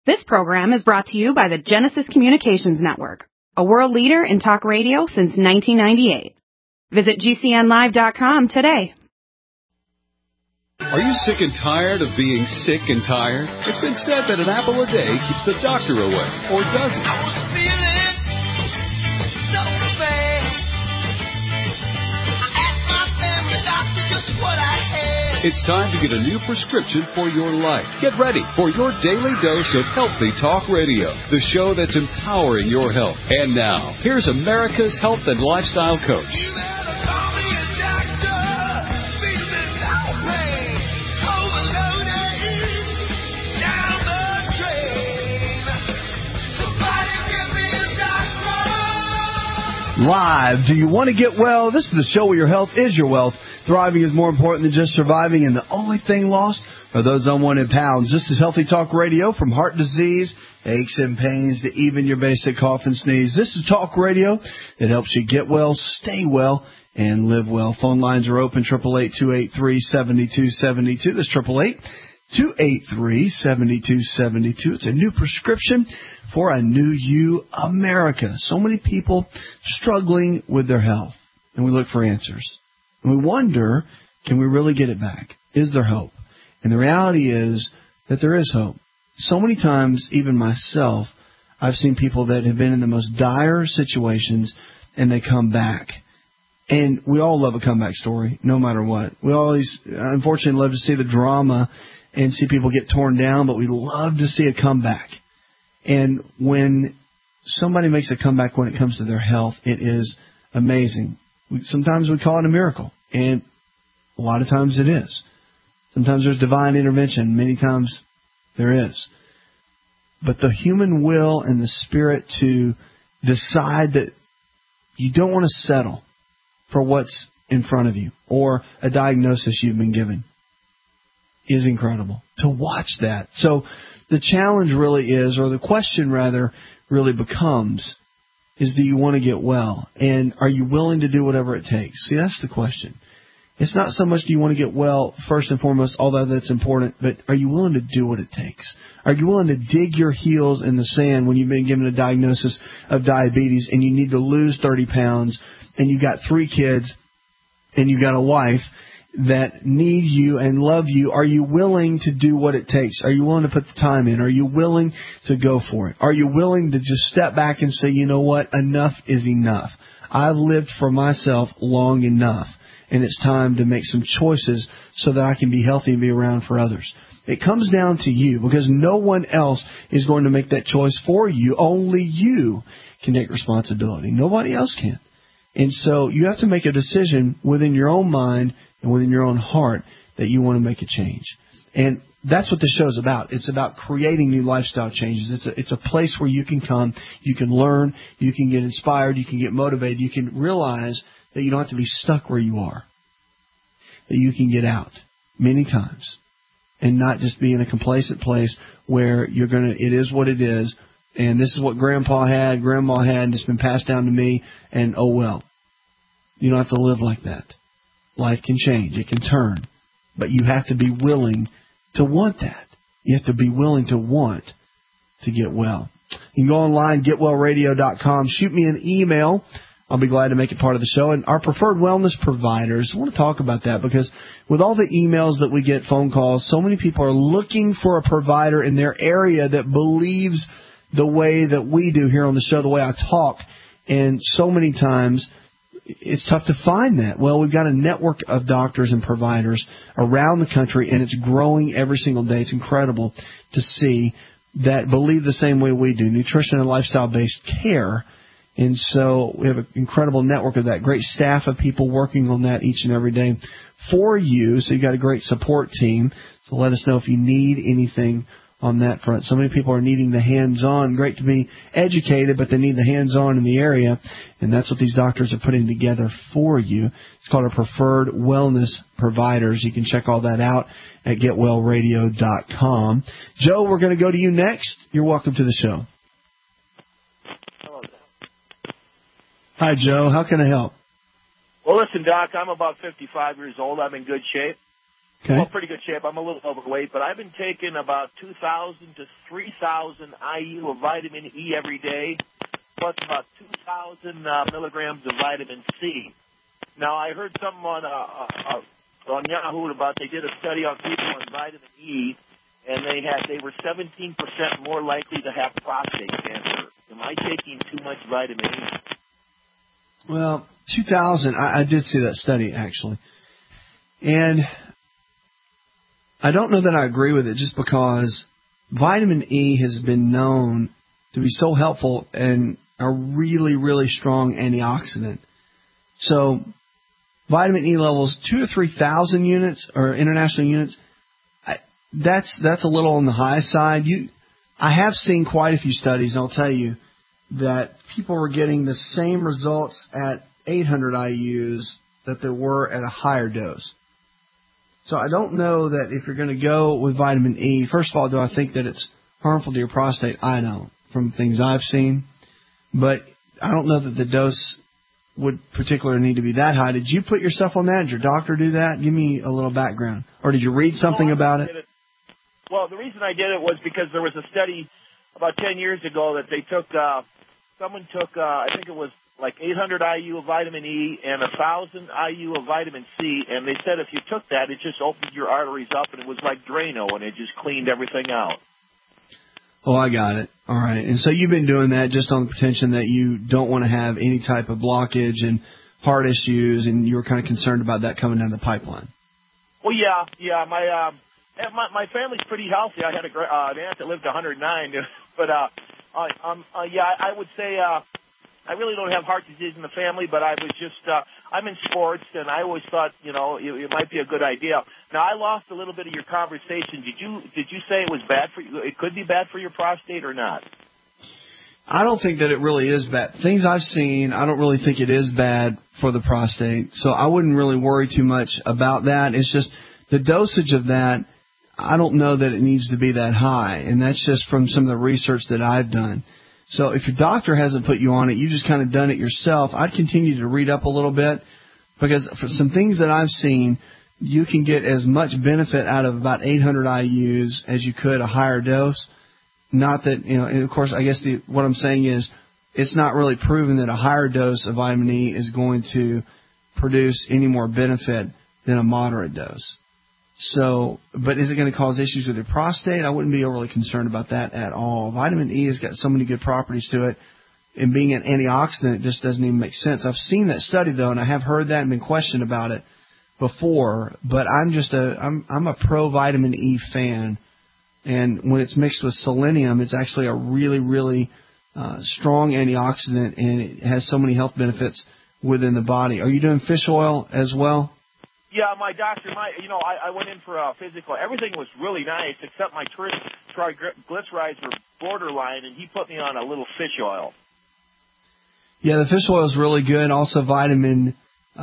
This program is brought to you by the Genesis Communications Network, a world leader in talk radio since 1998. Visit GCNlive.com today. Are you sick and tired of being sick and tired? It's been said that an apple a day keeps the doctor away, or does it? I was feeling so bad. I asked my family doctor just what I had. It's time to get a new prescription for your life. Get ready for your daily dose of Healthy Talk Radio, the show that's empowering your health. And now, here's America's health and lifestyle coach. You better call me a doctor. Feeling no pain. Overloaded. Down the drain. Somebody give me a doctor. Live. Do you want to get well? This is the show where your health is your wealth. Thriving is more important than just surviving, and the only thing lost are those unwanted pounds. This is Healthy Talk Radio, from heart disease, aches and pains, to even your basic cough and sneeze. This is talk radio that helps you get well, stay well, and live well. Phone lines are open, 888-283-7272. That's 888-283-7272. It's a new prescription for a new you, America. So many people struggling with their health, and we look for answers. And we wonder, can we really get it back? Is there hope? And the reality is that there is hope. So many times, even myself, I've seen people that have been in the most dire situations, and they come back. And we all love a comeback story, no matter what. We always, unfortunately, love to see the drama and see people get torn down, but we love to see a comeback. And when somebody makes a comeback when it comes to their health, it is amazing. Sometimes we call it a miracle, and a lot of times it is. Sometimes there's divine intervention. Many times there is. But the human will and the spirit to decide that you don't want to settle for what's in front of you or a diagnosis you've been given is incredible. To watch that. So the challenge really is, or the question rather, really becomes, is do you want to get well? And are you willing to do whatever it takes? See, that's the question. It's not so much do you want to get well, first and foremost, although that's important, but are you willing to do what it takes? Are you willing to dig your heels in the sand when you've been given a diagnosis of diabetes and you need to lose 30 pounds and you got 3 kids and you got a wife that need you and love you? Are you willing to do what it takes? Are you willing to put the time in? Are you willing to go for it? Are you willing to just step back and say, you know what, enough is enough. I've lived for myself long enough, and it's time to make some choices so that I can be healthy and be around for others. It comes down to you, because no one else is going to make that choice for you. Only you can take responsibility. Nobody else can. And so you have to make a decision within your own mind and within your own heart that you want to make a change. And that's what this show is about. It's about creating new lifestyle changes. It's a place where you can come, you can learn, you can get inspired, you can get motivated, you can realize that you don't have to be stuck where you are, that you can get out many times and not just be in a complacent place where you're going to, it is what it is, and this is what Grandpa had, Grandma had, and it's been passed down to me, and oh well. You don't have to live like that. Life can change. It can turn. But you have to be willing to want that. You have to be willing to want to get well. You can go online, getwellradio.com. Shoot me an email. I'll be glad to make it part of the show. And our preferred wellness providers, I want to talk about that, because with all the emails that we get, phone calls, so many people are looking for a provider in their area that believes the way that we do here on the show, the way I talk. And so many times it's tough to find that. Well, we've got a network of doctors and providers around the country, and it's growing every single day. It's incredible to see that believe the same way we do, nutrition and lifestyle-based care. And so we have an incredible network of that, great staff of people working on that each and every day for you. So you've got a great support team. So let us know if you need anything on that front. So many people are needing the hands-on. Great to be educated, but they need the hands-on in the area, and that's what these doctors are putting together for you. It's called our Preferred Wellness Providers. You can check all that out at getwellradio.com. Joe, we're going to go to you next. You're welcome to the show. Hello. Hi, Joe. How can I help? Well, listen, Doc, I'm about 55 years old. I'm in good shape. Okay. Well, pretty good shape. I'm a little overweight, but I've been taking about 2,000 to 3,000 IU of vitamin E every day, plus about 2,000 milligrams of vitamin C. Now, I heard something on Yahoo about they did a study on people on vitamin E, and they were 17% more likely to have prostate cancer. Am I taking too much vitamin E? Well, 2,000, I did see that study, actually. And I don't know that I agree with it just because vitamin E has been known to be so helpful and a really, really strong antioxidant. So vitamin E levels 2,000 to 3,000 units or international units, that's a little on the high side. I have seen quite a few studies, and I'll tell you that people were getting the same results at 800 IUs that they were at a higher dose. So I don't know that if you're going to go with vitamin E, first of all, do I think that it's harmful to your prostate? I don't, from things I've seen. But I don't know that the dose would particularly need to be that high. Did you put yourself on that? Did your doctor do that? Give me a little background. Or did you read something about it? Well, the reason I did it was because there was a study about 10 years ago that they took, someone took, I think it was like 800 IU of vitamin E and 1,000 IU of vitamin C, and they said if you took that, it just opened your arteries up, and it was like Drano, and it just cleaned everything out. Oh, I got it. All right. And so you've been doing that just on the pretension that you don't want to have any type of blockage and heart issues, and you were kind of concerned about that coming down the pipeline. Well, yeah. My family's pretty healthy. I had an aunt that lived 109, but I would say I really don't have heart disease in the family, but I was just I'm in sports, and I always thought it might be a good idea. Now, I lost a little bit of your conversation. Did you say it was bad for you? It could be bad for your prostate or not? I don't think that it really is bad. Things I've seen, I don't really think it is bad for the prostate. So I wouldn't really worry too much about that. It's just the dosage of that, I don't know that it needs to be that high. And that's just from some of the research that I've done. So if your doctor hasn't put you on it, you just kind of done it yourself, I'd continue to read up a little bit, because for some things that I've seen, you can get as much benefit out of about 800 IUs as you could a higher dose. Not that, and of course, I guess what I'm saying is it's not really proven that a higher dose of vitamin E is going to produce any more benefit than a moderate dose. So, but is it going to cause issues with your prostate? I wouldn't be overly concerned about that at all. Vitamin E has got so many good properties to it, and being an antioxidant, it just doesn't even make sense. I've seen that study, though, and I have heard that and been questioned about it before, but I'm a pro vitamin E fan, and when it's mixed with selenium, it's actually a really, really strong antioxidant, and it has so many health benefits within the body. Are you doing fish oil as well? Yeah, my doctor, I went in for a physical. Everything was really nice, except my triglycerides were borderline, and he put me on a little fish oil. Yeah, the fish oil is really good. Also, vitamin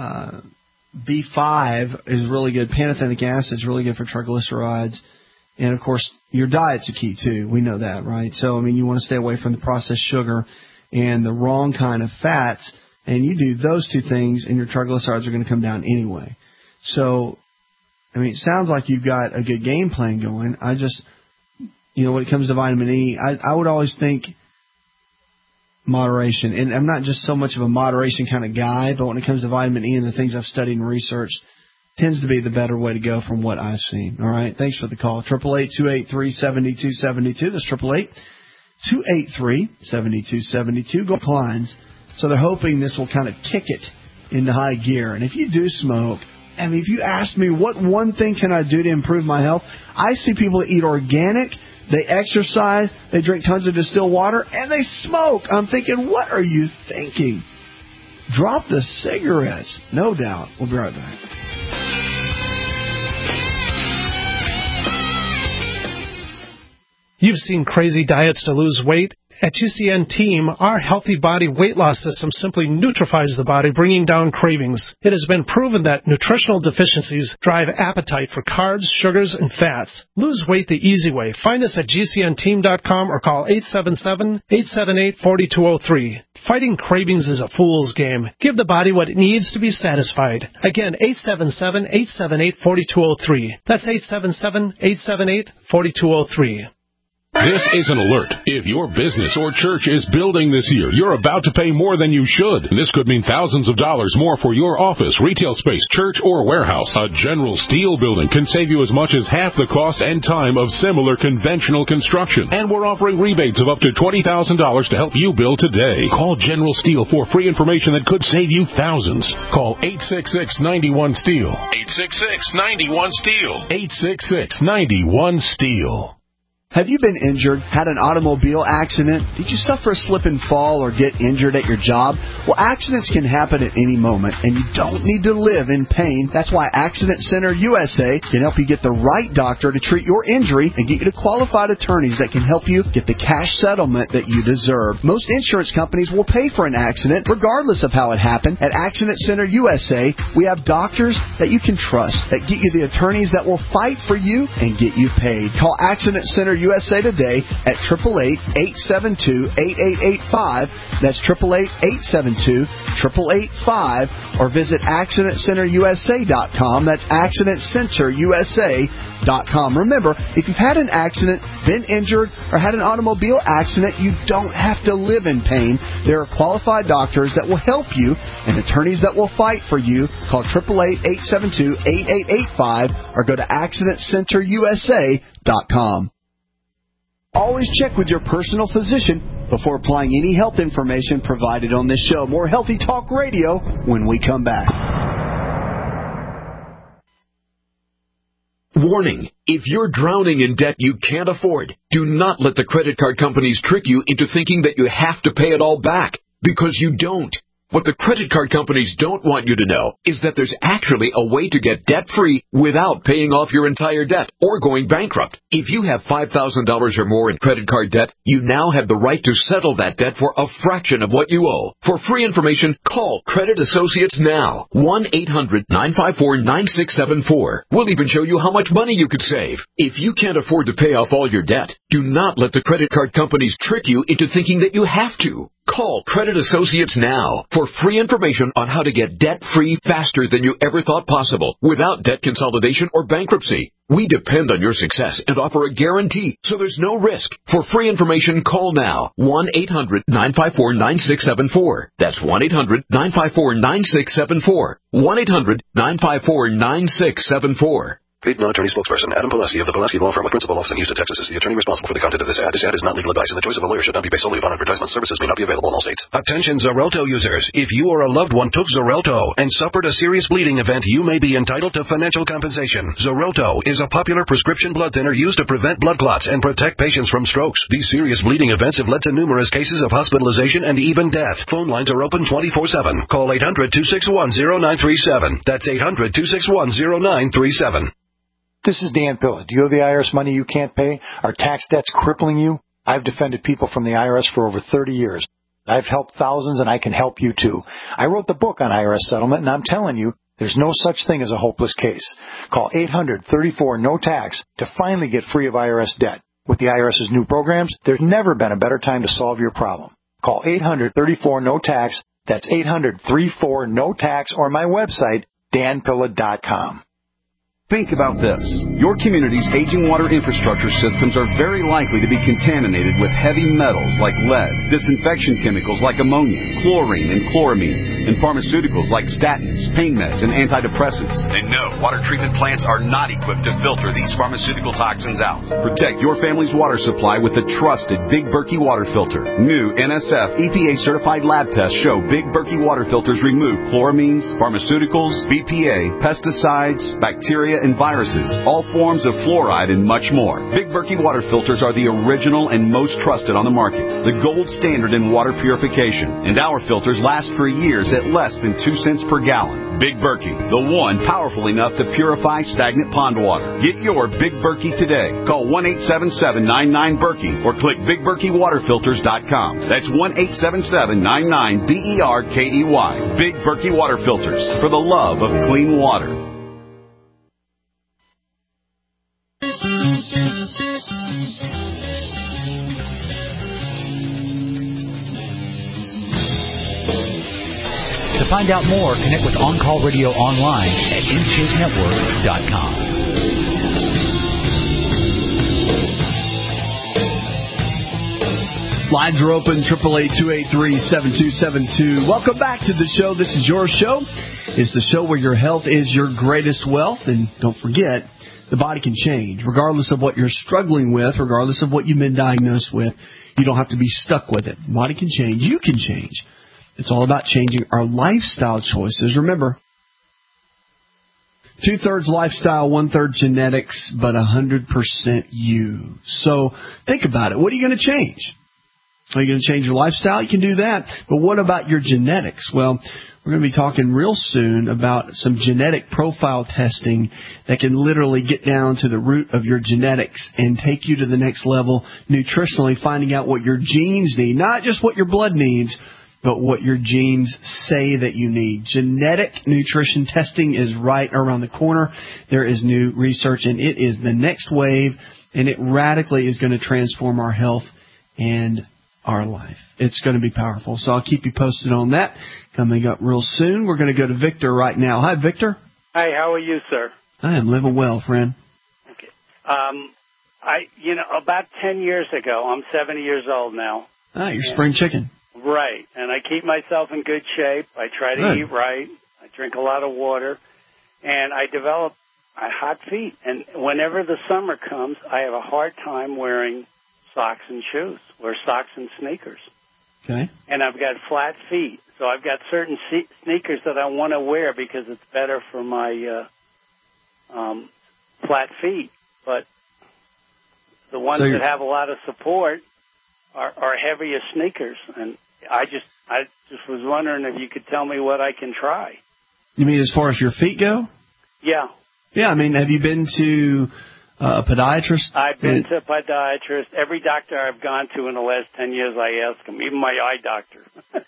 B5 is really good. Pantothenic acid is really good for triglycerides. And, of course, your diet's a key, too. We know that, right? So, you want to stay away from the processed sugar and the wrong kind of fats. And you do those two things, and your triglycerides are going to come down anyway. So, it sounds like you've got a good game plan going. I just, when it comes to vitamin E, I would always think moderation. And I'm not just so much of a moderation kind of guy, but when it comes to vitamin E and the things I've studied and researched, tends to be the better way to go from what I've seen. All right, thanks for the call. 888-283-7272. That's 888-283-7272. Go Kleins. So they're hoping this will kind of kick it into high gear. And if you do smoke, if you ask me what one thing can I do to improve my health, I see people that eat organic, they exercise, they drink tons of distilled water, and they smoke. I'm thinking, what are you thinking? Drop the cigarettes. No doubt. We'll be right back. You've seen crazy diets to lose weight. At GCN Team, our healthy body weight loss system simply neutralizes the body, bringing down cravings. It has been proven that nutritional deficiencies drive appetite for carbs, sugars, and fats. Lose weight the easy way. Find us at GCNteam.com or call 877-878-4203. Fighting cravings is a fool's game. Give the body what it needs to be satisfied. Again, 877-878-4203. That's 877-878-4203. This is an alert. If your business or church is building this year, you're about to pay more than you should. This could mean thousands of dollars more for your office, retail space, church, or warehouse. A General Steel building can save you as much as half the cost and time of similar conventional construction. And we're offering rebates of up to $20,000 to help you build today. Call General Steel for free information that could save you thousands. Call 866-91-STEEL. 866-91-STEEL. 866-91-STEEL. Have you been injured, had an automobile accident? Did you suffer a slip and fall or get injured at your job? Well, accidents can happen at any moment, and you don't need to live in pain. That's why Accident Center USA can help you get the right doctor to treat your injury and get you to qualified attorneys that can help you get the cash settlement that you deserve. Most insurance companies will pay for an accident regardless of how it happened. At Accident Center USA, we have doctors that you can trust, that get you the attorneys that will fight for you and get you paid. Call Accident Center USA today at 888-872-8885. That's 888-872-8885. Or visit AccidentCenterUSA.com. That's AccidentCenterUSA.com. Remember, if you've had an accident, been injured, or had an automobile accident, you don't have to live in pain. There are qualified doctors that will help you and attorneys that will fight for you. Call 888-872-8885 or go to AccidentCenterUSA.com. Always check with your personal physician before applying any health information provided on this show. More Healthy Talk Radio when we come back. Warning, if you're drowning in debt you can't afford, do not let the credit card companies trick you into thinking that you have to pay it all back, because you don't. What the credit card companies don't want you to know is that there's actually a way to get debt-free without paying off your entire debt or going bankrupt. If you have $5,000 or more in credit card debt, you now have the right to settle that debt for a fraction of what you owe. For free information, call Credit Associates now. 1-800-954-9674. We'll even show you how much money you could save. If you can't afford to pay off all your debt, do not let the credit card companies trick you into thinking that you have to. Call Credit Associates now for free information on how to get debt-free faster than you ever thought possible without debt consolidation or bankruptcy. We depend on your success and offer a guarantee, so there's no risk. For free information, call now. 1-800-954-9674. That's 1-800-954-9674. 1-800-954-9674. Paid non-attorney spokesperson Adam Pulaski of the Pulaski Law Firm of Principal Office in Houston, Texas, is the attorney responsible for the content of this ad. This ad is not legal advice, and the choice of a lawyer should not be based solely upon advertisement. Services may not be available in all states. Attention Xarelto users. If you or a loved one took Xarelto and suffered a serious bleeding event, you may be entitled to financial compensation. Xarelto is a popular prescription blood thinner used to prevent blood clots and protect patients from strokes. These serious bleeding events have led to numerous cases of hospitalization and even death. Phone lines are open 24/7. Call 800-261-0937. That's 800-261-0937. This is Dan Pilla. Do you owe the IRS money you can't pay? Are tax debts crippling you? I've defended people from the IRS for over 30 years. I've helped thousands, and I can help you too. I wrote the book on IRS settlement, and I'm telling you, there's no such thing as a hopeless case. Call 800-34-NO-TAX to finally get free of IRS debt. With the IRS's new programs, there's never been a better time to solve your problem. Call 800-34-NO-TAX. That's 800-34-NO-TAX, or my website, danpilla.com. Think about this. Your community's aging water infrastructure systems are very likely to be contaminated with heavy metals like lead, disinfection chemicals like ammonia, chlorine and chloramines, and pharmaceuticals like statins, pain meds, and antidepressants. And no, water treatment plants are not equipped to filter these pharmaceutical toxins out. Protect your family's water supply with the trusted Big Berkey water filter. New NSF EPA-certified lab tests show Big Berkey water filters remove chloramines, pharmaceuticals, BPA, pesticides, bacteria, and viruses, all forms of fluoride, and much more. Big Berkey water filters are the original and most trusted on the market, the gold standard in water purification, and our filters last for years at less than 2 cents per gallon. Big Berkey, the one powerful enough to purify stagnant pond water. Get your Big Berkey today. Call 1-877-99-BERKEY or click BigBerkeyWaterFilters.com. That's 1-877-99-BERKEY. Big Berkey Water Filters, for the love of clean water. To find out more, connect with On Call Radio online at InShapeNetwork.com. Lines are open, 888-283-7272. Welcome back to the show. This is your show. It's the show where your health is your greatest wealth. And don't forget, the body can change. Regardless of what you're struggling with, regardless of what you've been diagnosed with, you don't have to be stuck with it. The body can change. You can change. It's all about changing our lifestyle choices. Remember, 2/3 lifestyle, 1/3 genetics, but 100% you. So think about it. What are you going to change? Are you going to change your lifestyle? You can do that. But what about your genetics? Well, we're going to be talking real soon about some genetic profile testing that can literally get down to the root of your genetics and take you to the next level nutritionally, finding out what your genes need, not just what your blood needs, but what your genes say that you need. Genetic nutrition testing is right around the corner. There is new research, and it is the next wave, and it radically is going to transform our health and our life. It's going to be powerful. So I'll keep you posted on that. Coming up real soon, we're going to go to Victor right now. Hi, Victor. Hi, how are you, sir? I am living well, friend. Okay. About 10 years ago, I'm 70 years old now. Ah, you're spring chicken. Right. And I keep myself in good shape. I try to eat right. I drink a lot of water. And I develop hot feet. And whenever the summer comes, I have a hard time wearing socks and shoes, wear socks and sneakers. Okay. And I've got flat feet. So I've got certain sneakers that I want to wear because it's better for my flat feet. But the ones that have a lot of support are heavier sneakers. And I just was wondering if you could tell me what I can try. You mean as far as your feet go? Yeah. Yeah, I mean, have you been to a podiatrist? I've been to a podiatrist. Every doctor I've gone to in the last 10 years, I ask them, even my eye doctor.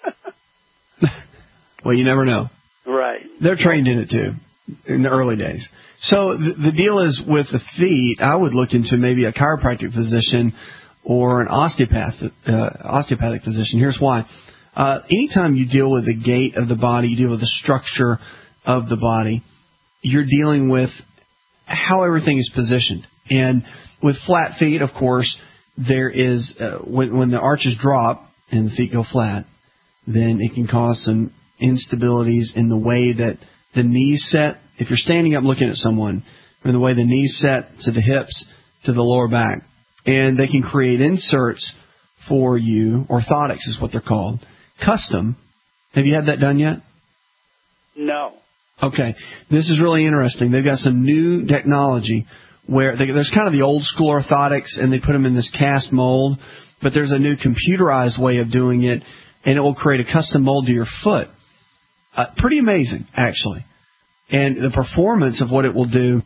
Well, you never know. Right. They're trained in it, too, in the early days. So the deal is with the feet, I would look into maybe a chiropractic physician or an osteopathic physician. Here's why. Anytime you deal with the gait of the body, you deal with the structure of the body, you're dealing with how everything is positioned. And with flat feet, of course, there is, when the arches drop and the feet go flat, then it can cause some instabilities in the way that the knees set. If you're standing up looking at someone, or the way the knees set to the hips, to the lower back, and they can create inserts for you, orthotics is what they're called, custom. Have you had that done yet? No. Okay. This is really interesting. They've got some new technology where there's kind of the old school orthotics, and they put them in this cast mold, but there's a new computerized way of doing it, and it will create a custom mold to your foot. Pretty amazing, actually. And the performance of what it will do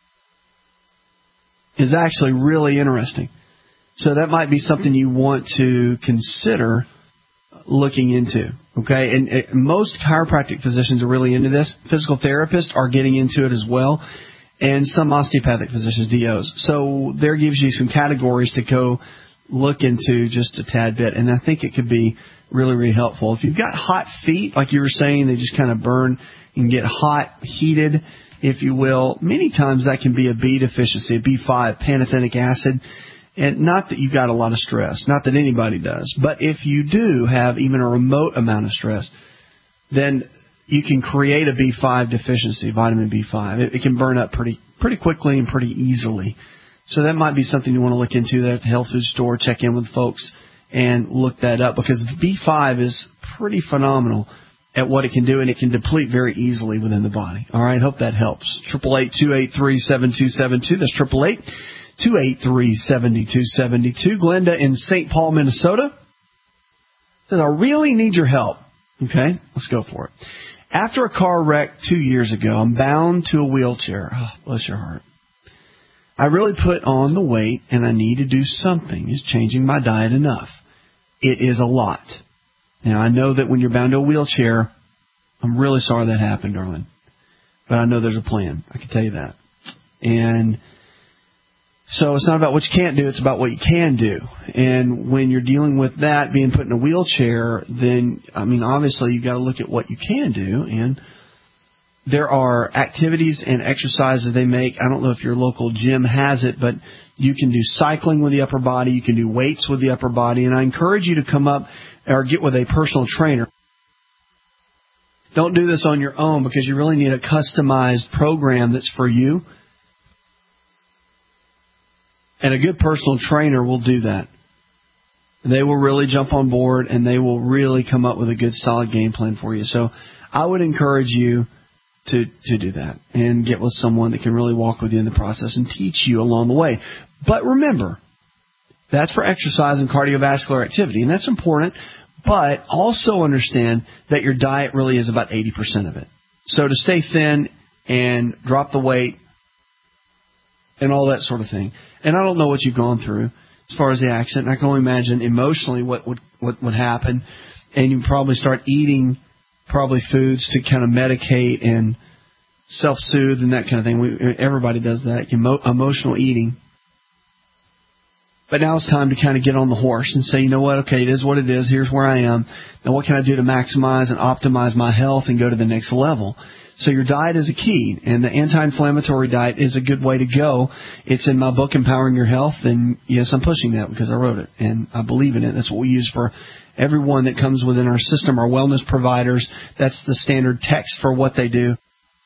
is actually really interesting. So that might be something you want to consider looking into. Okay, and most chiropractic physicians are really into this. Physical therapists are getting into it as well, and some osteopathic physicians, DOs. So there gives you some categories to go look into just a tad bit, and I think it could be really, really helpful. If you've got hot feet, like you were saying, they just kind of burn and get hot, heated, if you will. Many times that can be a B deficiency, a B5, pantothenic acid. And not that you've got a lot of stress, not that anybody does, but if you do have even a remote amount of stress, then you can create a B5 deficiency, vitamin B5. It can burn up pretty quickly and pretty easily. So that might be something you want to look into there at the health food store. Check in with folks and look that up, because B5 is pretty phenomenal at what it can do, and it can deplete very easily within the body. All right, hope that helps. 888-283-7272. That's 888-283-7272. Glenda in St. Paul, Minnesota says, I really need your help. Okay, let's go for it. After a car wreck 2 years ago, I'm bound to a wheelchair. Oh, bless your heart. I really put on the weight, and I need to do something. Is changing my diet enough? It is a lot. Now, I know that when you're bound to a wheelchair, I'm really sorry that happened, darling. But I know there's a plan. I can tell you that. And so it's not about what you can't do. It's about what you can do. And when you're dealing with that, being put in a wheelchair, then, I mean, obviously you've got to look at what you can do. And there are activities and exercises they make. I don't know if your local gym has it, but you can do cycling with the upper body. You can do weights with the upper body. And I encourage you to come up or get with a personal trainer. Don't do this on your own because you really need a customized program that's for you. And a good personal trainer will do that. They will really jump on board and they will really come up with a good solid game plan for you. So I would encourage you to do that and get with someone that can really walk with you in the process and teach you along the way. But remember, that's for exercise and cardiovascular activity, and that's important. But also understand that your diet really is about 80% of it. So to stay thin and drop the weight and all that sort of thing. And I don't know what you've gone through as far as the accident. I can only imagine emotionally what would happen. And you probably start eating probably foods to kind of medicate and self-soothe and that kind of thing. Everybody does that, emotional eating. But now it's time to kind of get on the horse and say, you know what, okay, it is what it is. Here's where I am. Now what can I do to maximize and optimize my health and go to the next level? So your diet is a key, and the anti-inflammatory diet is a good way to go. It's in my book, Empowering Your Health, and yes, I'm pushing that because I wrote it, and I believe in it. That's what we use for everyone that comes within our system, our wellness providers. That's the standard text for what they do.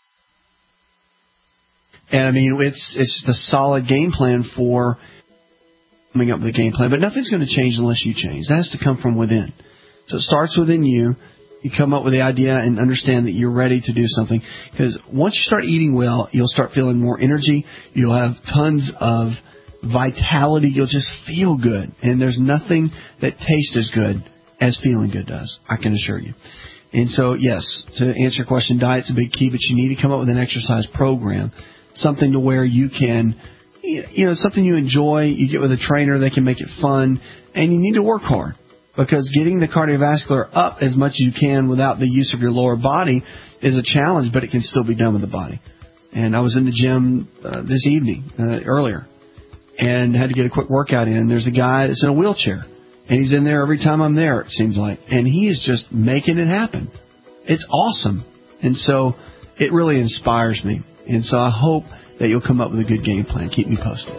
And, I mean, it's the solid game plan for coming up with a game plan, but nothing's going to change unless you change. That has to come from within. So it starts within you. You come up with the idea and understand that you're ready to do something. Because once you start eating well, you'll start feeling more energy. You'll have tons of vitality. You'll just feel good. And there's nothing that tastes as good as feeling good does, I can assure you. And so, yes, to answer your question, diet's a big key, but you need to come up with an exercise program, something to where you can, you know, something you enjoy. You get with a trainer, they can make it fun, and you need to work hard. Because getting the cardiovascular up as much as you can without the use of your lower body is a challenge, but it can still be done with the body. And I was in the gym this evening, earlier, and had to get a quick workout in. There's a guy that's in a wheelchair, and he's in there every time I'm there, it seems like. And he is just making it happen. It's awesome. And so it really inspires me. And so I hope that you'll come up with a good game plan. Keep me posted.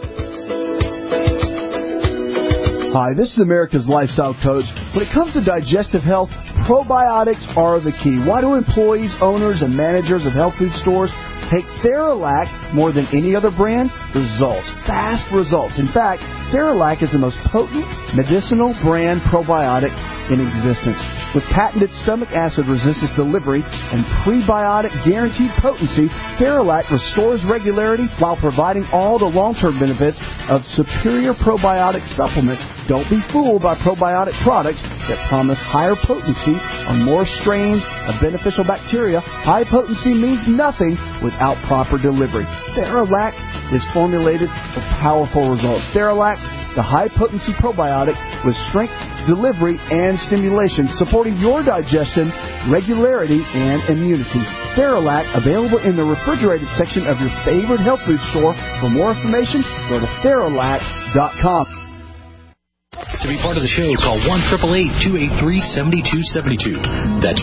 Hi, this is America's Lifestyle Coach. When it comes to digestive health, probiotics are the key. Why do employees, owners, and managers of health food stores take Theralac more than any other brand? Results. Fast results. In fact, Theralac is the most potent medicinal brand probiotic in existence. With patented stomach acid resistance delivery and prebiotic guaranteed potency, Theralac restores regularity while providing all the long-term benefits of superior probiotic supplements. Don't be fooled by probiotic products that promise higher potency on more strains of beneficial bacteria. High potency means nothing without proper delivery. Theralac is formulated for powerful results. Theralac, the high-potency probiotic with strength, delivery, and stimulation, supporting your digestion, regularity, and immunity. Theralac, available in the refrigerated section of your favorite health food store. For more information, go to Theralac.com. To be part of the show, call 1-888-283-7272. That's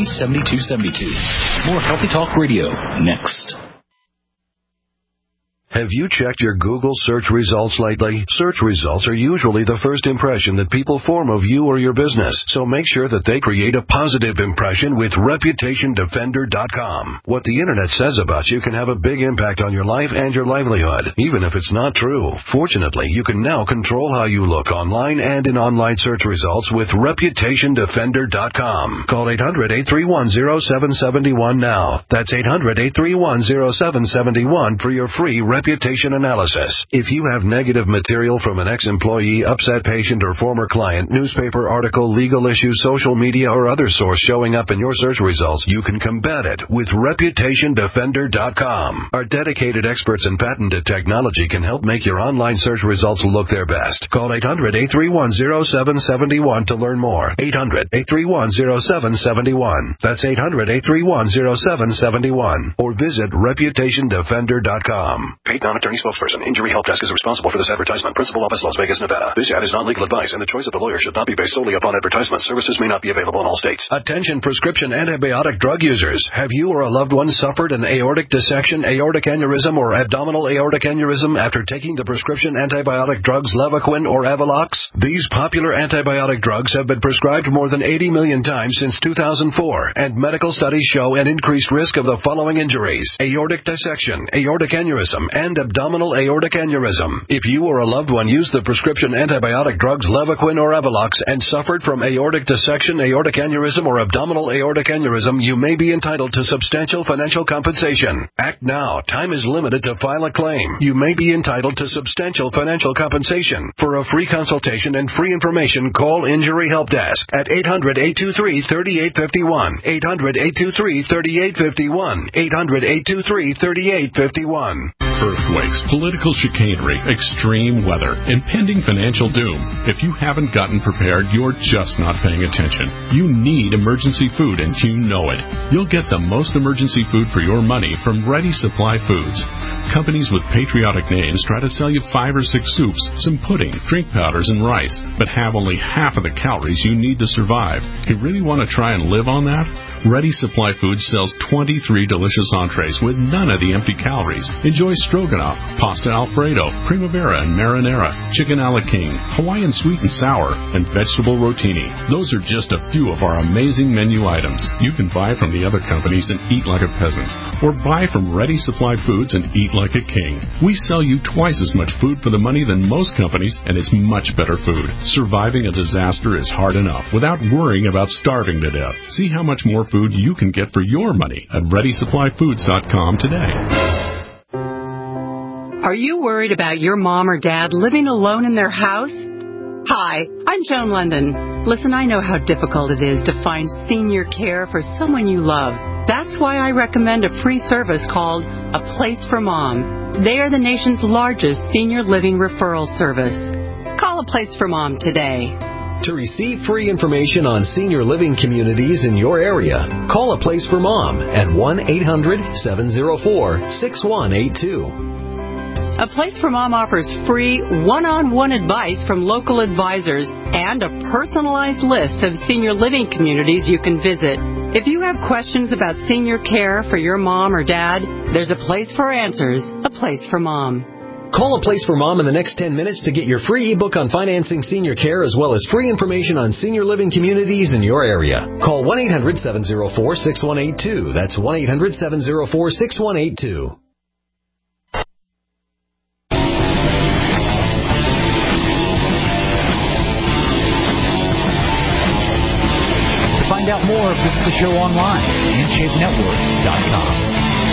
1-888-283-7272. More Healthy Talk Radio next. Have you checked your Google search results lately? Search results are usually the first impression that people form of you or your business, so make sure that they create a positive impression with ReputationDefender.com. What the Internet says about you can have a big impact on your life and your livelihood, even if it's not true. Fortunately, you can now control how you look online and in online search results with ReputationDefender.com. Call 800-831-0771 now. That's 800-831-0771 for your free reputation analysis. If you have negative material from an ex-employee, upset patient, or former client, newspaper article, legal issue, social media, or other source showing up in your search results, you can combat it with ReputationDefender.com. Our dedicated experts in patented technology can help make your online search results look their best. Call 800-831-0771 to learn more. 800-831-0771. That's 800-831-0771. Or visit ReputationDefender.com. Paid non-attorney spokesperson. Injury Help Desk is responsible for this advertisement. Principal office, Las Vegas, Nevada. This ad is not legal advice, and the choice of a lawyer should not be based solely upon advertisement. Services may not be available in all states. Attention prescription antibiotic drug users. Have you or a loved one suffered an aortic dissection, aortic aneurysm, or abdominal aortic aneurysm after taking the prescription antibiotic drugs Levaquin or Avelox? These popular antibiotic drugs have been prescribed more than 80 million times since 2004, and medical studies show an increased risk of the following injuries: aortic dissection, aortic aneurysm, and abdominal aortic aneurysm. If you or a loved one used the prescription antibiotic drugs Levaquin or Avelox and suffered from aortic dissection, aortic aneurysm, or abdominal aortic aneurysm, you may be entitled to substantial financial compensation. Act now. Time is limited to file a claim. You may be entitled to substantial financial compensation. For a free consultation and free information, call Injury Help Desk at 800-823-3851. 800-823-3851. 800-823-3851. Earthquakes, political chicanery, extreme weather, impending financial doom. If you haven't gotten prepared, you're just not paying attention. You need emergency food, and you know it. You'll get the most emergency food for your money from Ready Supply Foods. Companies with patriotic names try to sell you 5 or 6 soups, some pudding, drink powders, and rice, but have only half of the calories you need to survive. You really want to try and live on that? Ready Supply Foods sells 23 delicious entrees with none of the empty calories. Enjoy stroganoff, pasta alfredo, primavera and marinara, chicken a la king, Hawaiian sweet and sour, and vegetable rotini. Those are just a few of our amazing menu items. You can buy from the other companies and eat like a peasant, or buy from Ready Supply Foods and eat like a king. We sell you twice as much food for the money than most companies, and it's much better food. Surviving a disaster is hard enough without worrying about starving to death. See how much more food you can get for your money at ReadySupplyFoods.com today. Are you worried about your mom or dad living alone in their house? Hi, I'm Joan London. Listen, I know how difficult it is to find senior care for someone you love. That's why I recommend a free service called A Place for Mom. They are the nation's largest senior living referral service. Call A Place for Mom today. To receive free information on senior living communities in your area, call A Place for Mom at 1-800-704-6182. A Place for Mom offers free one-on-one advice from local advisors and a personalized list of senior living communities you can visit. If you have questions about senior care for your mom or dad, there's a place for answers, A Place for Mom. Call A Place for Mom in the next 10 minutes to get your free ebook on financing senior care as well as free information on senior living communities in your area. Call 1-800-704-6182. That's 1-800-704-6182. To find out more, visit the show online, InShapeNetwork.com.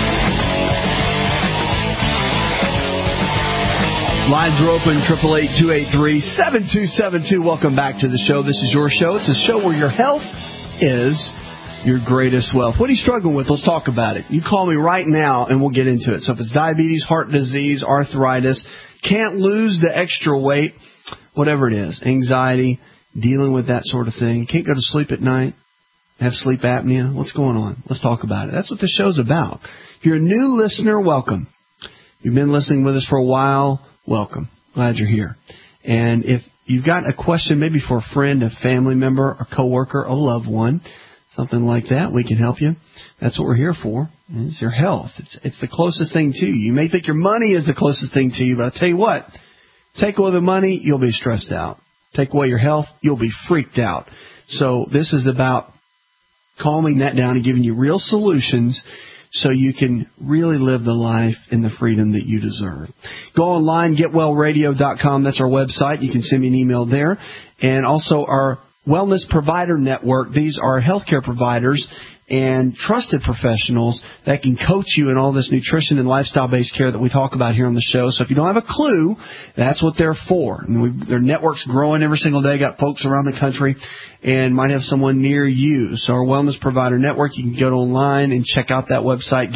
Lines are open, 888-283-7272. Welcome back to the show. This is your show. It's a show where your health is your greatest wealth. What are you struggling with? Let's talk about it. You call me right now, and we'll get into it. So if it's diabetes, heart disease, arthritis, can't lose the extra weight, whatever it is, anxiety, dealing with that sort of thing, can't go to sleep at night, have sleep apnea, what's going on? Let's talk about it. That's what this show's about. If you're a new listener, welcome. If you've been listening with us for a while, welcome. Glad you're here. And if you've got a question maybe for a friend, a family member, a coworker, a loved one, something like that, we can help you. That's what we're here for. It's your health. It's the closest thing to you. You may think your money is the closest thing to you, but I'll tell you what, take away the money, you'll be stressed out. Take away your health, you'll be freaked out. So this is about calming that down and giving you real solutions so you can really live the life and the freedom that you deserve. Go online, getwellradio.com. That's our website. You can send me an email there. And also our Wellness Provider Network. These are healthcare providers and trusted professionals that can coach you in all this nutrition and lifestyle-based care that we talk about here on the show. So if you don't have a clue, that's what they're for. And their network's growing every single day. Got folks around the country and might have someone near you. So our Wellness Provider Network, you can go online and check out that website,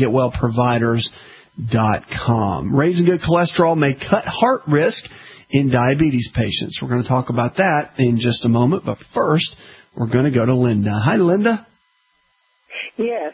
getwellproviders.com. Raising good cholesterol may cut heart risk in diabetes patients. We're going to talk about that in just a moment. But first, we're going to go to Linda. Hi, Linda. Yes.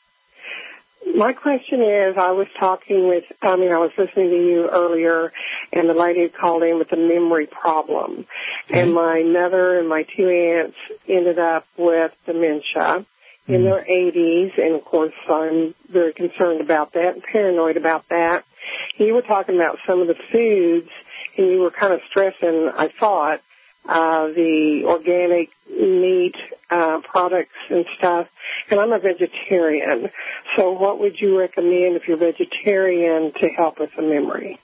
My question is, I was listening to you earlier, and the lady called in with a memory problem. Okay. And my mother and my 2 aunts ended up with dementia in their 80s, and of course I'm very concerned about that and paranoid about that. You were talking about some of the foods, and you were kind of stressing, I thought, the organic meat products and stuff. And I'm a vegetarian. So what would you recommend if you're vegetarian to help with the memory?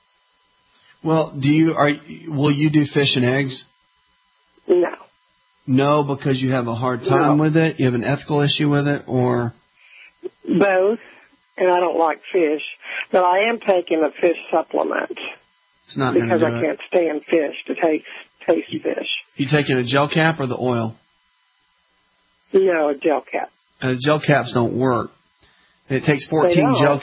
Well, will you do fish and eggs? No. No, because you have a hard time with it? You have an ethical issue with it, or? Both, and I don't like fish. But I am taking a fish supplement. It's not going to do it. Because I can't stand fish to taste fish. You taking a gel cap or the oil? No, a gel cap. Gel caps don't work. It takes 14 gel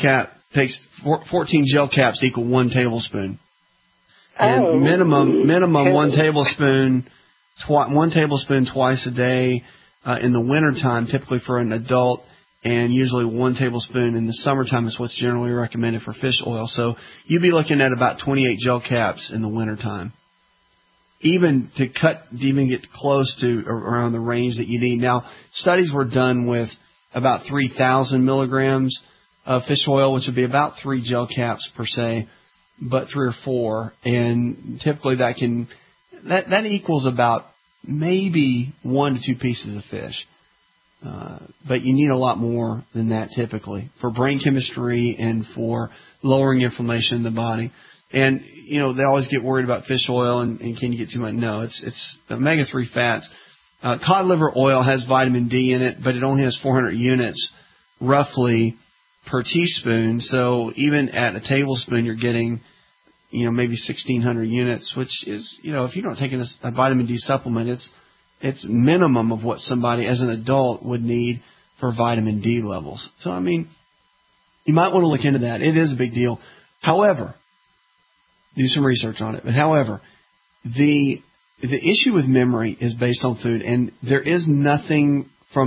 caps to equal 1 tablespoon. And minimum 1 tablespoon, 1 tablespoon twice a day in the wintertime, typically for an adult, and usually 1 tablespoon in the summertime is what's generally recommended for fish oil. So you'd be looking at about 28 gel caps in the wintertime. Even get close to around the range that you need. Now, studies were done with about 3,000 milligrams of fish oil, which would be about 3 gel caps per se, but 3 or 4. And typically that equals about maybe 1 to 2 pieces of fish. But you need a lot more than that typically for brain chemistry and for lowering inflammation in the body. And, they always get worried about fish oil and can you get too much? No, it's omega-3 fats. Cod liver oil has vitamin D in it, but it only has 400 units roughly per teaspoon. So even at a tablespoon, you're getting, maybe 1,600 units, which is, if you're not taking a vitamin D supplement, it's minimum of what somebody as an adult would need for vitamin D levels. So, you might want to look into that. It is a big deal. However, do some research on it. But however, the issue with memory is based on food, and there is nothing from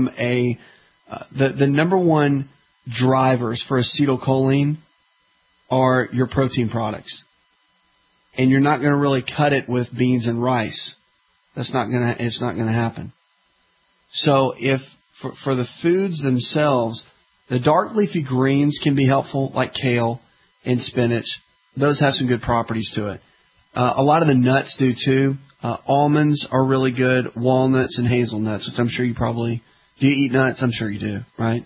the number one drivers for acetylcholine are your protein products. And you're not going to really cut it with beans and rice. It's not going to happen. So if for the foods themselves, the dark leafy greens can be helpful, like kale and spinach. Those have some good properties to it. A lot of the nuts do too. Almonds are really good. Walnuts and hazelnuts, which I'm sure you probably do. You eat nuts? I'm sure you do, right?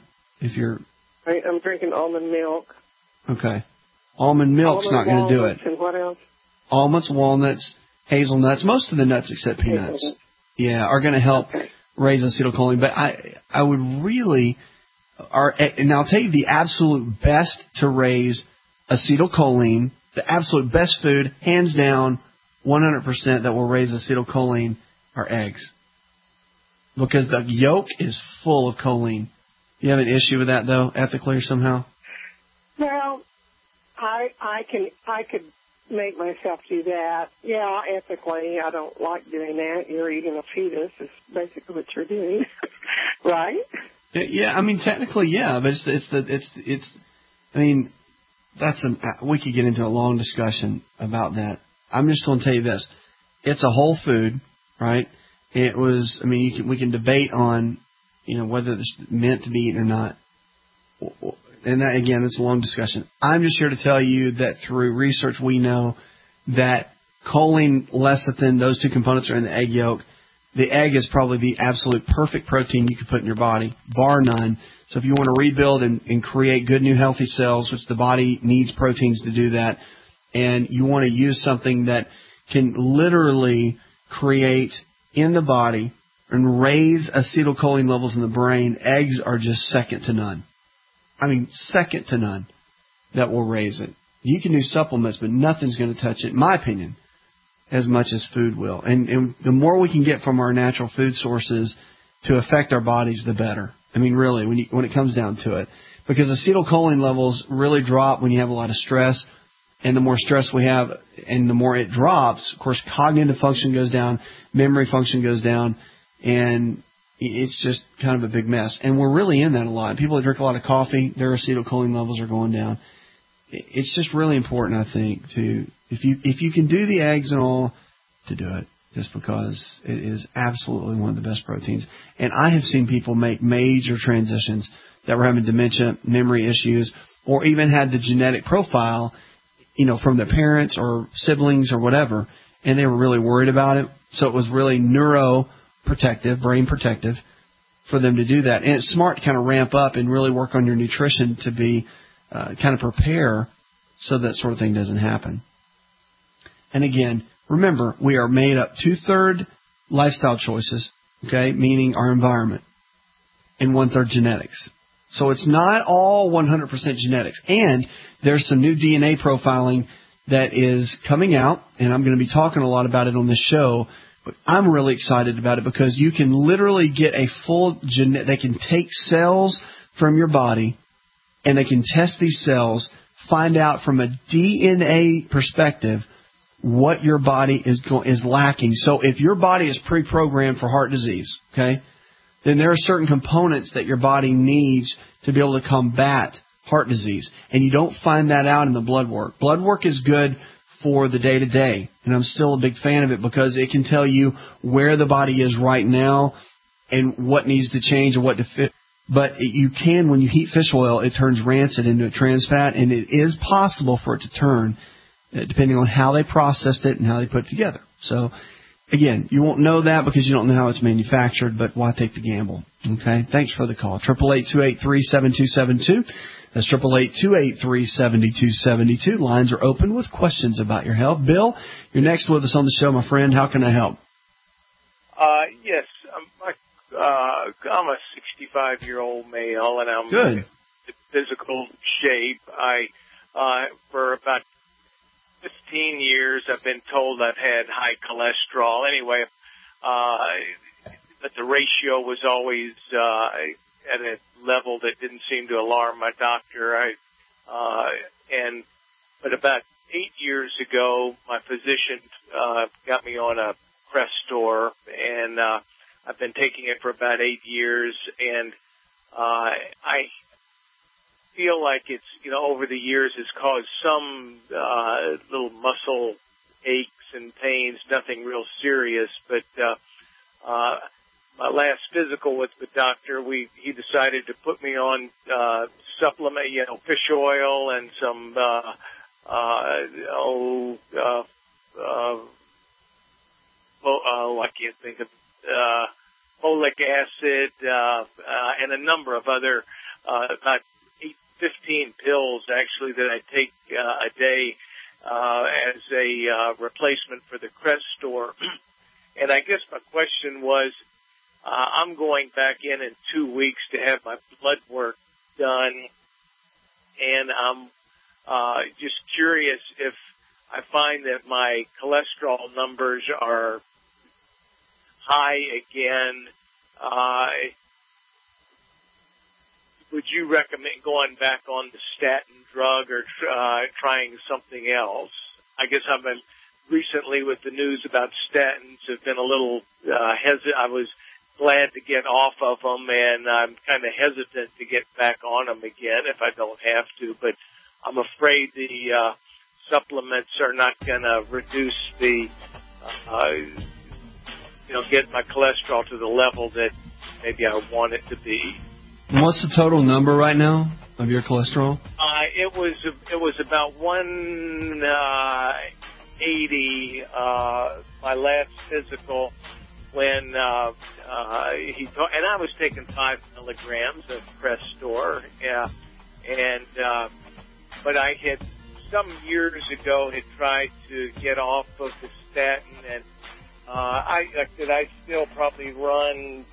I'm drinking almond milk. Okay. Almond milk's not going to do it. And what else? Almonds, walnuts, hazelnuts, most of the nuts except peanuts, are going to help raise acetylcholine. But I would really, and I'll tell you the absolute best to raise acetylcholine, the absolute best food, hands down, 100% that will raise acetylcholine are eggs. Because the yolk is full of choline. You have an issue with that, though, ethically or somehow? Well, I could make myself do that. Yeah, ethically, I don't like doing that. You're eating a fetus is basically what you're doing, right? Yeah, technically, yeah, but we could get into a long discussion about that. I'm just going to tell you this. It's a whole food, right? We can debate on whether it's meant to be eaten or not. And that, again, it's a long discussion. I'm just here to tell you that through research we know that choline, lecithin, those two components are in the egg yolk. The egg is probably the absolute perfect protein you could put in your body, bar none. So if you want to rebuild and create good new healthy cells, which the body needs proteins to do that, and you want to use something that can literally create in the body and raise acetylcholine levels in the brain, eggs are just second to none. I mean, second to none that will raise it. You can do supplements, but nothing's going to touch it, in my opinion, as much as food will. And the more we can get from our natural food sources to affect our bodies, the better. I mean, really, when it comes down to it. Because acetylcholine levels really drop when you have a lot of stress. And the more stress we have and the more it drops, of course, cognitive function goes down, memory function goes down, and it's just kind of a big mess. And we're really in that a lot. People that drink a lot of coffee, their acetylcholine levels are going down. It's just really important, I think, to if you can do the eggs and all, to do it, just because it is absolutely one of the best proteins. And I have seen people make major transitions that were having dementia, memory issues, or even had the genetic profile, from their parents or siblings or whatever, and they were really worried about it. So it was really neuroprotective, brain protective for them to do that. And it's smart to kind of ramp up and really work on your nutrition to be kind of prepare so that sort of thing doesn't happen. And again, remember, we are made up 2/3 lifestyle choices, okay, meaning our environment, and 1/3 genetics. So it's not all 100% genetics. And there's some new DNA profiling that is coming out, and I'm going to be talking a lot about it on this show, but I'm really excited about it because you can literally get a full they can take cells from your body and they can test these cells, find out from a DNA perspective what your body is lacking. So if your body is pre-programmed for heart disease, okay, then there are certain components that your body needs to be able to combat heart disease. And you don't find that out in the blood work. Blood work is good for the day-to-day, and I'm still a big fan of it because it can tell you where the body is right now and what needs to change and what to fit. But you can, when you heat fish oil, it turns rancid into a trans fat, and it is possible for it to turn, depending on how they processed it and how they put it together. So, again, you won't know that because you don't know how it's manufactured, but why take the gamble? Okay? Thanks for the call. 888-283-7272. That's 888-283-7272. Lines are open with questions about your health. Bill, you're next with us on the show, my friend. How can I help? Yes. I'm a 65-year-old male, and I'm in physical shape. For about 15 years, I've been told I've had high cholesterol. Anyway, but the ratio was always at a level that didn't seem to alarm my doctor. But about 8 years ago, my physician got me on a Crestor, and I've been taking it for about 8 years, and I feel like it's, over the years has caused some little muscle aches and pains, nothing real serious, but my last physical with the doctor, he decided to put me on supplement, fish oil and some I can't think of folic acid and a number of other about 15 pills actually that I take a day as a replacement for the Crestor. And I guess my question was, I'm going back in 2 weeks to have my blood work done, and I'm just curious if I find that my cholesterol numbers are high again. Would you recommend going back on the statin drug or trying something else? I guess I've been recently with the news about statins have been a little hesitant. I was glad to get off of them, and I'm kind of hesitant to get back on them again if I don't have to. But I'm afraid the supplements are not going to reduce the, get my cholesterol to the level that maybe I want it to be. And what's the total number right now of your cholesterol? It was about 180 my last physical when he told, and I was taking 5 milligrams of Crestor, but I had some years ago had tried to get off of the statin, and I still probably run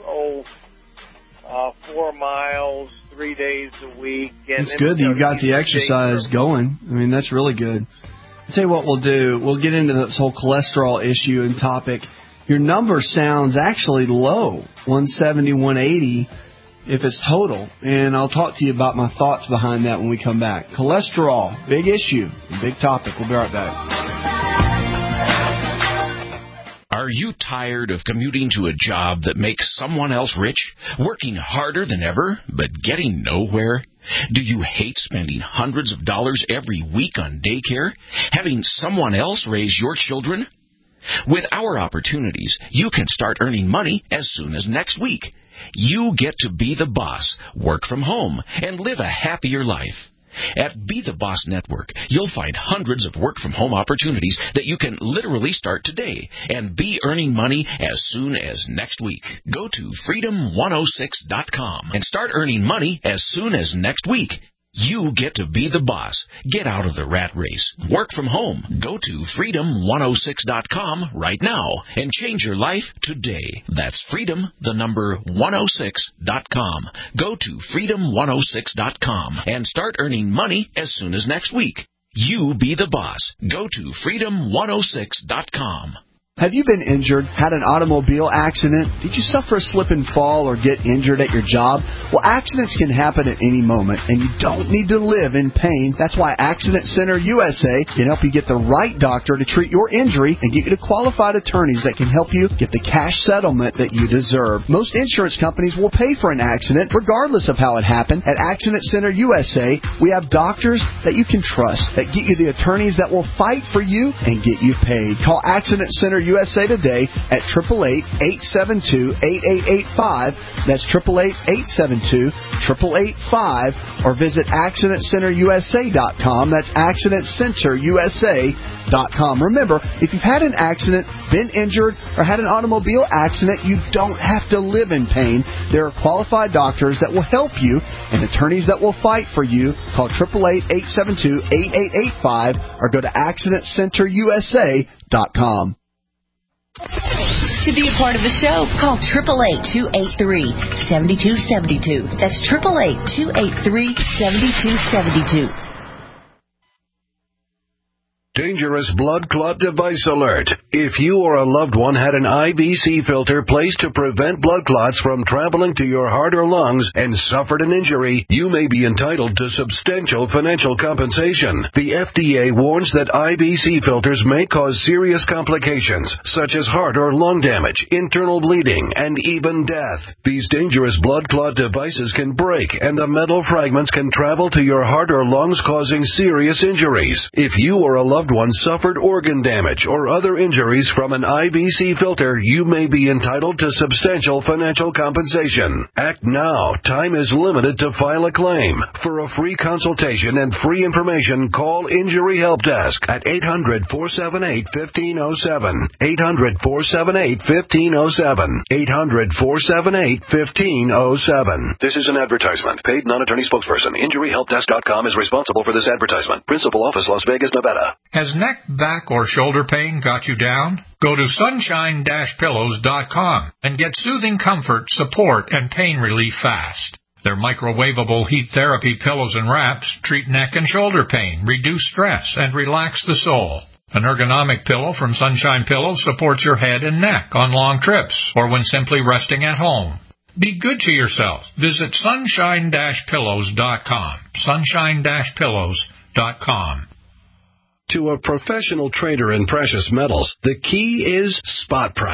4 miles 3 days a week. And it's good that you got the exercise going. I mean, that's really good. I'll tell you what we'll do. We'll get into this whole cholesterol issue and topic. Your number sounds actually low, 170, 180, if it's total. And I'll talk to you about my thoughts behind that when we come back. Cholesterol, big issue, big topic. We'll be right back. Are you tired of commuting to a job that makes someone else rich, working harder than ever, but getting nowhere? Do you hate spending hundreds of dollars every week on daycare, having someone else raise your children? With our opportunities, you can start earning money as soon as next week. You get to be the boss, work from home, and live a happier life. At Be the Boss Network, you'll find hundreds of work-from-home opportunities that you can literally start today and be earning money as soon as next week. Go to freedom106.com and start earning money as soon as next week. You get to be the boss. Get out of the rat race. Work from home. Go to freedom106.com right now and change your life today. That's freedom106.com. Go to freedom106.com and start earning money as soon as next week. You be the boss. Go to freedom106.com. Have you been injured, had an automobile accident? Did you suffer a slip and fall or get injured at your job? Well, accidents can happen at any moment, and you don't need to live in pain. That's why Accident Center USA can help you get the right doctor to treat your injury and get you to qualified attorneys that can help you get the cash settlement that you deserve. Most insurance companies will pay for an accident regardless of how it happened. At Accident Center USA, we have doctors that you can trust that get you the attorneys that will fight for you and get you paid. Call Accident Center USA today at 888-872-8885. That's 888-872-8885. Or visit AccidentCenterUSA.com. That's AccidentCenterUSA.com. Remember, if you've had an accident, been injured, or had an automobile accident, you don't have to live in pain. There are qualified doctors that will help you and attorneys that will fight for you. Call 888-872-8885 or go to AccidentCenterUSA.com. To be a part of the show, call 888-283-7272. That's 888-283-7272. Dangerous blood clot device alert. If you or a loved one had an IVC filter placed to prevent blood clots from traveling to your heart or lungs and suffered an injury, you may be entitled to substantial financial compensation. The FDA warns that IVC filters may cause serious complications, such as heart or lung damage, internal bleeding, and even death. These dangerous blood clot devices can break, and the metal fragments can travel to your heart or lungs, causing serious injuries. If you or a loved one suffered organ damage or other injuries from an IVC filter, you may be entitled to substantial financial compensation. Act now. Time is limited to file a claim. For a free consultation and free information, call Injury Help Desk at 800-478-1507. 800-478-1507. 800-478-1507. This is an advertisement. Paid non-attorney spokesperson. InjuryHelpDesk.com is responsible for this advertisement. Principal office, Las Vegas, Nevada. Has neck, back, or shoulder pain got you down? Go to sunshine-pillows.com and get soothing comfort, support, and pain relief fast. Their microwavable heat therapy pillows and wraps treat neck and shoulder pain, reduce stress, and relax the soul. An ergonomic pillow from Sunshine Pillows supports your head and neck on long trips or when simply resting at home. Be good to yourself. Visit sunshine-pillows.com. Sunshine-pillows.com. To a professional trader in precious metals, the key is spot price.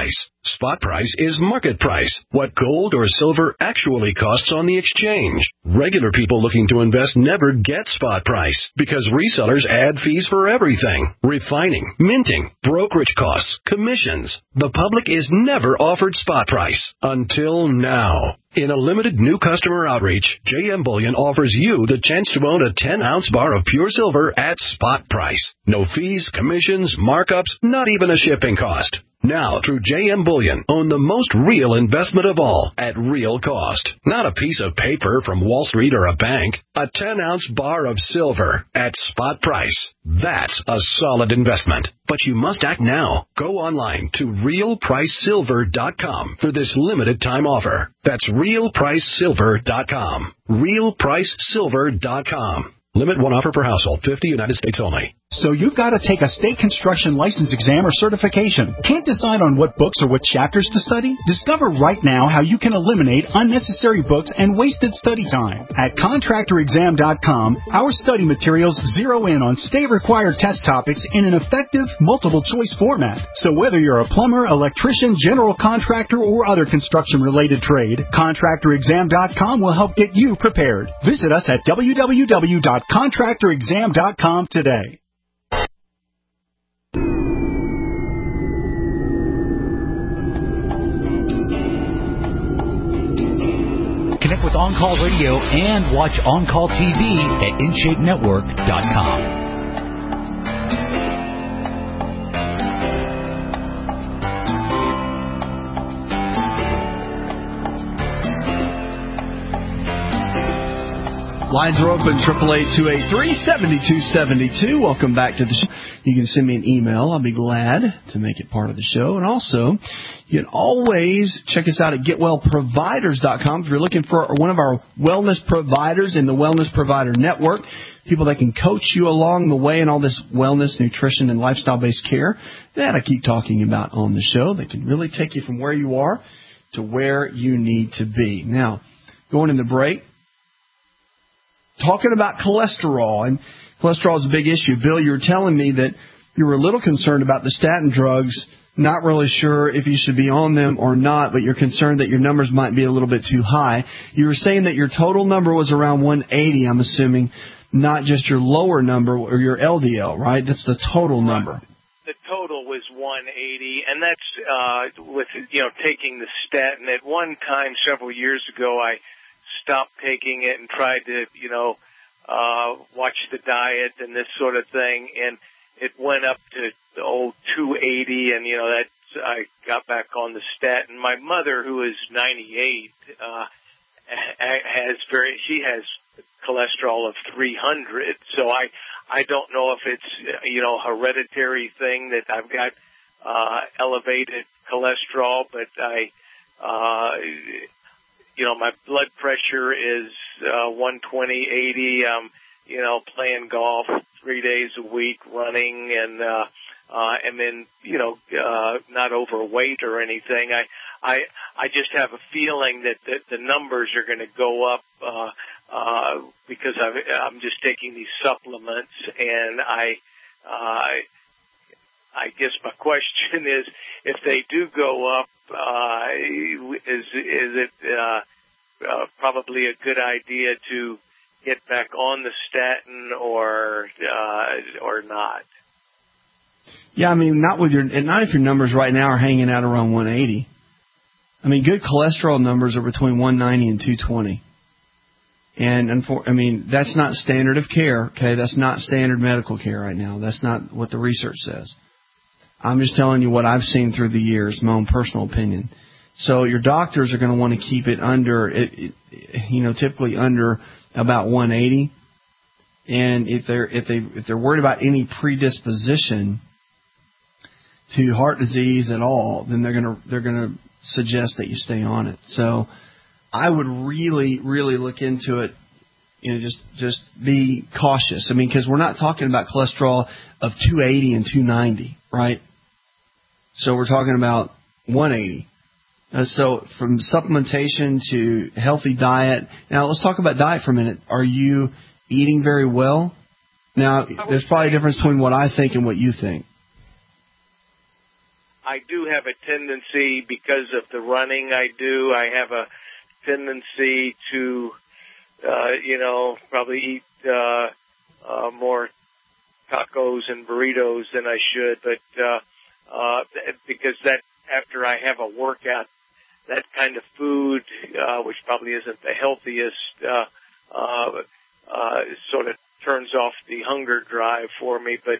Spot price is market price, what gold or silver actually costs on the exchange. Regular people looking to invest never get spot price because resellers add fees for everything. Refining, minting, brokerage costs, commissions. The public is never offered spot price until now. In a limited new customer outreach, JM Bullion offers you the chance to own a 10-ounce bar of pure silver at spot price. No fees, commissions, markups, not even a shipping cost. Now, through JM Bullion, own the most real investment of all at real cost. Not a piece of paper from Wall Street or a bank. A 10-ounce bar of silver at spot price. That's a solid investment. But you must act now. Go online to realpricesilver.com for this limited time offer. That's realpricesilver.com. realpricesilver.com. Limit one offer per household, 50 United States only. So you've got to take a state construction license exam or certification. Can't decide on what books or what chapters to study? Discover right now how you can eliminate unnecessary books and wasted study time. At contractorexam.com, our study materials zero in on state-required test topics in an effective, multiple-choice format. So whether you're a plumber, electrician, general contractor, or other construction-related trade, contractorexam.com will help get you prepared. Visit us at www.contractorexam.com today. Connect with On Call Radio and watch On Call TV at InShapeNetwork.com. Lines are open, 888-283-7272. Welcome back to the show. You can send me an email. I'll be glad to make it part of the show. And also, you can always check us out at GetWellProviders.com if you're looking for one of our wellness providers in the Wellness Provider Network, people that can coach you along the way in all this wellness, nutrition, and lifestyle-based care that I keep talking about on the show. They can really take you from where you are to where you need to be. Now, going in the break, talking about cholesterol, and cholesterol is a big issue. Bill, you were telling me that you were a little concerned about the statin drugs, not really sure if you should be on them or not, but you're concerned that your numbers might be a little bit too high. You were saying that your total number was around 180, I'm assuming, not just your lower number or your LDL, right? That's the total number. The total was 180, and that's with taking the statin. At one time, several years ago, I stopped taking it and tried to, watch the diet and this sort of thing, and it went up to the old 280, and, I got back on the statin. My mother, who is 98, she has cholesterol of 300, so I don't know if it's, hereditary thing that I've got, elevated cholesterol, but my blood pressure is 120/80. Playing golf 3 days a week, running, and then not overweight or anything. I just have a feeling that the numbers are going to go up because I'm just taking these supplements, and I guess my question is, if they do go up, is it probably a good idea to get back on the statin or not? Yeah, I mean, not if your numbers right now are hanging out around 180. I mean, good cholesterol numbers are between 190 and 220. And that's not standard of care. Okay, that's not standard medical care right now. That's not what the research says. I'm just telling you what I've seen through the years, my own personal opinion. So your doctors are going to want to keep it under, typically under about 180. And if they're worried about any predisposition to heart disease at all, then they're going to suggest that you stay on it. So I would really, really look into it. Just be cautious. I mean, because we're not talking about cholesterol of 280 and 290, right? So we're talking about 180. So from supplementation to healthy diet. Now let's talk about diet for a minute. Are you eating very well? Now there's probably a difference between what I think and what you think. I do have a tendency, because of the running I do, I have a tendency to, probably eat more tacos and burritos than I should, but because that after I have a workout, that kind of food, which probably isn't the healthiest, sort of turns off the hunger drive for me. But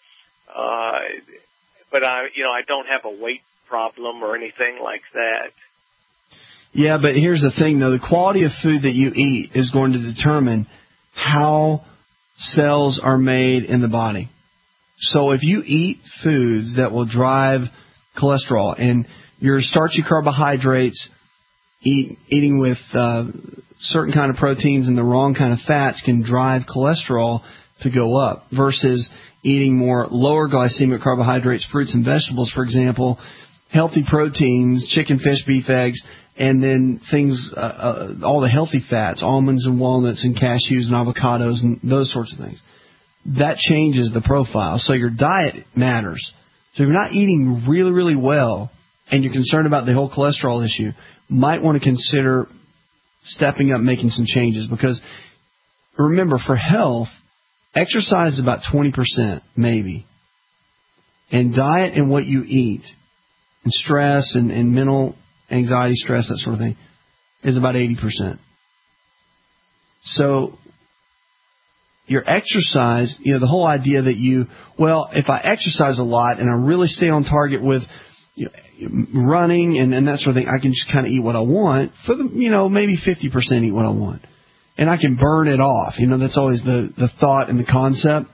I don't have a weight problem or anything like that. Yeah, but here's the thing, though. The quality of food that you eat is going to determine how cells are made in the body. So if you eat foods that will drive cholesterol and your starchy carbohydrates, eating with certain kind of proteins and the wrong kind of fats can drive cholesterol to go up versus eating more lower glycemic carbohydrates, fruits and vegetables, for example, healthy proteins, chicken, fish, beef, eggs, and then things, all the healthy fats, almonds and walnuts and cashews and avocados and those sorts of things. That changes the profile. So your diet matters. So if you're not eating really, really well and you're concerned about the whole cholesterol issue, might want to consider stepping up, making some changes. Because remember, for health, exercise is about 20% maybe. And diet and what you eat, and stress and mental anxiety, stress, that sort of thing, is about 80%. So your exercise, the whole idea that if I exercise a lot and I really stay on target with running and that sort of thing, I can just kind of eat what I want for maybe 50% eat what I want. And I can burn it off. That's always the thought and the concept.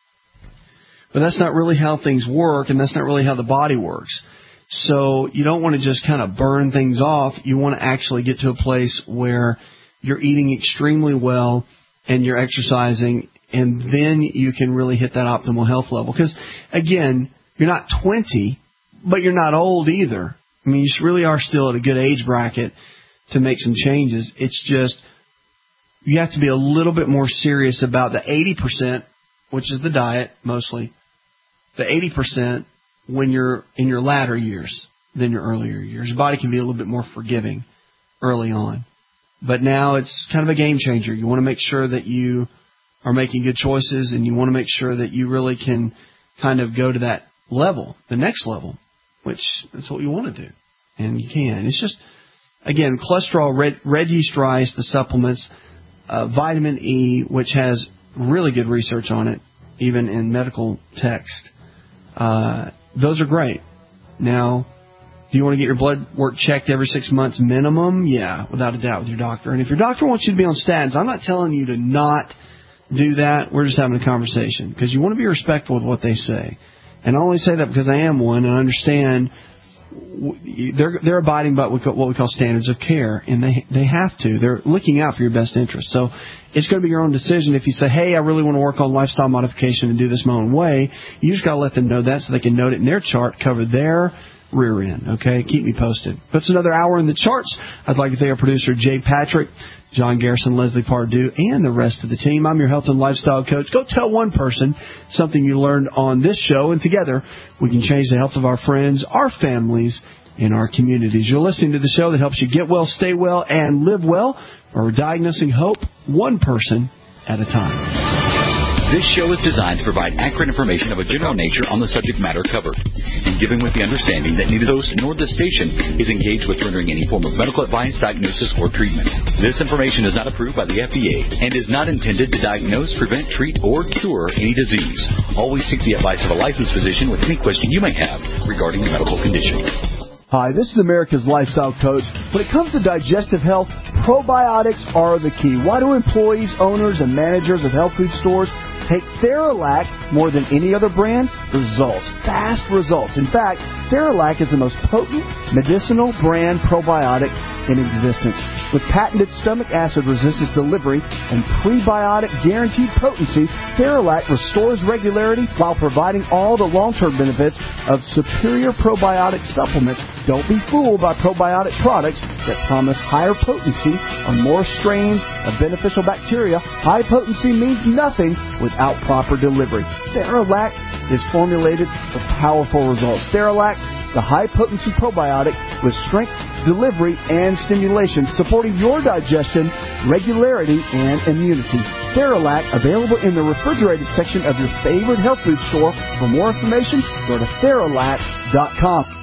But that's not really how things work, and that's not really how the body works. So you don't want to just kind of burn things off. You want to actually get to a place where you're eating extremely well and you're exercising, and then you can really hit that optimal health level. Because, again, you're not 20, but you're not old either. I mean, you really are still at a good age bracket to make some changes. It's just you have to be a little bit more serious about the 80%, which is the diet mostly, the 80% when you're in your latter years than your earlier years. Your body can be a little bit more forgiving early on. But now it's kind of a game changer. You want to make sure that you are making good choices, and you want to make sure that you really can kind of go to that level, the next level, which that's what you want to do. And you can. It's just, again, cholesterol, red yeast rice, the supplements, vitamin E, which has really good research on it, even in medical text. Those are great. Now, do you want to get your blood work checked every 6 months minimum? Yeah, without a doubt, with your doctor. And if your doctor wants you to be on statins, I'm not telling you to not do that. We're just having a conversation because you want to be respectful of what they say. And I only say that because I am one and I understand they're abiding by what we call standards of care, and they have to. They're looking out for your best interest. So it's going to be your own decision. If you say, hey, I really want to work on lifestyle modification and do this my own way, you just got to let them know that so they can note it in their chart, cover their rear end. Okay, keep me posted. But it's another hour in the charts. I'd like to thank our producer, Jay Patrick, John Garrison, Leslie Pardue, and the rest of the team. I'm your health and lifestyle coach. Go tell one person something you learned on this show, and together we can change the health of our friends, our families, and our communities. You're listening to the show that helps you get well, stay well, and live well, where we're diagnosing hope one person at a time. This show is designed to provide accurate information of a general nature on the subject matter covered, and given with the understanding that neither host nor the station is engaged with rendering any form of medical advice, diagnosis, or treatment. This information is not approved by the FDA and is not intended to diagnose, prevent, treat, or cure any disease. Always seek the advice of a licensed physician with any question you may have regarding a medical condition. Hi, this is America's Lifestyle Coach. When it comes to digestive health, probiotics are the key. Why do employees, owners, and managers of health food stores take Theralac more than any other brand? Results. Fast results. In fact, Theralac is the most potent medicinal brand probiotic in existence. With patented stomach acid resistance delivery and prebiotic guaranteed potency, Theralac restores regularity while providing all the long-term benefits of superior probiotic supplements. Don't be fooled by probiotic products that promise higher potency on more strains of beneficial bacteria. High potency means nothing without proper delivery. Theralac is formulated for powerful results. Theralac the high-potency probiotic with strength, delivery, and stimulation, supporting your digestion, regularity, and immunity. Theralac, available in the refrigerated section of your favorite health food store. For more information, go to Theralac.com.